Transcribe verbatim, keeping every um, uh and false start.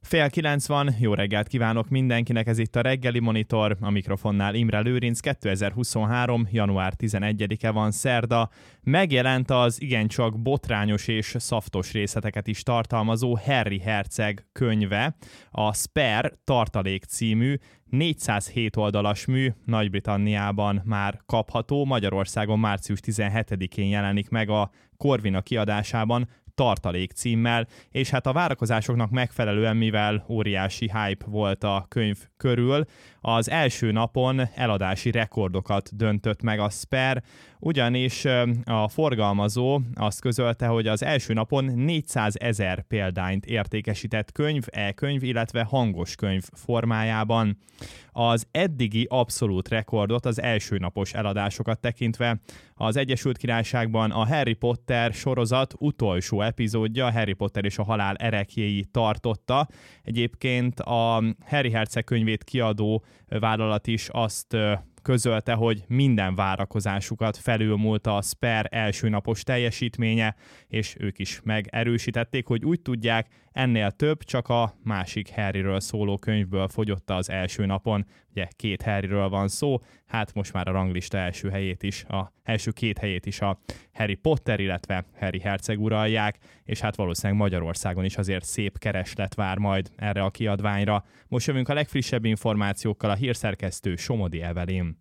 Fél kilenc van, jó reggelt kívánok mindenkinek, ez itt a Reggeli Monitor, a mikrofonnál Imre Lőrinc, kétezer-huszonhárom. január tizenegyedike van, szerda. Megjelent az igencsak botrányos és szaftos részleteket is tartalmazó Harry herceg könyve, a Spare tartalék című, négyszázhét oldalas mű, Nagy-Britanniában már kapható, Magyarországon március tizenhetedikén jelenik meg a Corvina kiadásában, tartalék címmel, és hát a várakozásoknak megfelelően, mivel óriási hype volt a könyv körül, az első napon eladási rekordokat döntött meg a Spare, ugyanis a forgalmazó azt közölte, hogy az első napon négyszázezer példányt értékesített könyv, e-könyv, illetve hangos könyv formájában. Az eddigi abszolút rekordot az első napos eladásokat tekintve az Egyesült Királyságban a Harry Potter sorozat utolsó epizódja, Harry Potter és a halál ereklyéi tartotta. Egyébként a Harry herceg könyvét kiadó vállalat is azt közölte, hogy minden várakozásukat felülmúlta a Spare első napos teljesítménye, és ők is megerősítették, hogy úgy tudják, ennél több csak a másik Harryről szóló könyvből fogyott az első napon. Ugye két Harryről van szó, hát most már a ranglista első helyét is, a első két helyét is a Harry Potter, illetve Harry herceg uralják, és hát valószínűleg Magyarországon is azért szép kereslet vár majd erre a kiadványra. Most jövünk a legfrissebb információkkal, a hírszerkesztő Somodi Evelyn.